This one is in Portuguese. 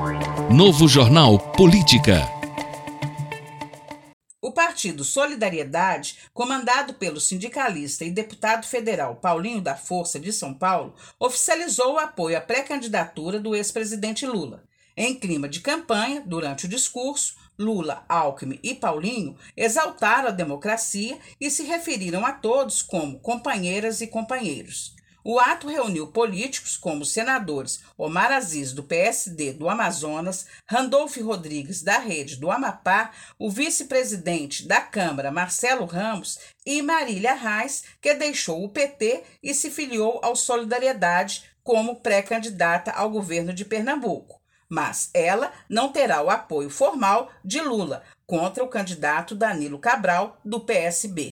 Novo Jornal Política. O Partido Solidariedade, comandado pelo sindicalista e deputado federal Paulinho da Força de São Paulo, oficializou o apoio à pré-candidatura do ex-presidente Lula. Em clima de campanha, durante o discurso, Lula, Alckmin e Paulinho exaltaram a democracia e se referiram a todos como companheiras e companheiros. O ato reuniu políticos como os senadores Omar Aziz, do PSD do Amazonas, Randolfo Rodrigues, da Rede do Amapá, o vice-presidente da Câmara, Marcelo Ramos, e Marília Reis, que deixou o PT e se filiou ao Solidariedade como pré-candidata ao governo de Pernambuco. Mas ela não terá o apoio formal de Lula contra o candidato Danilo Cabral, do PSB.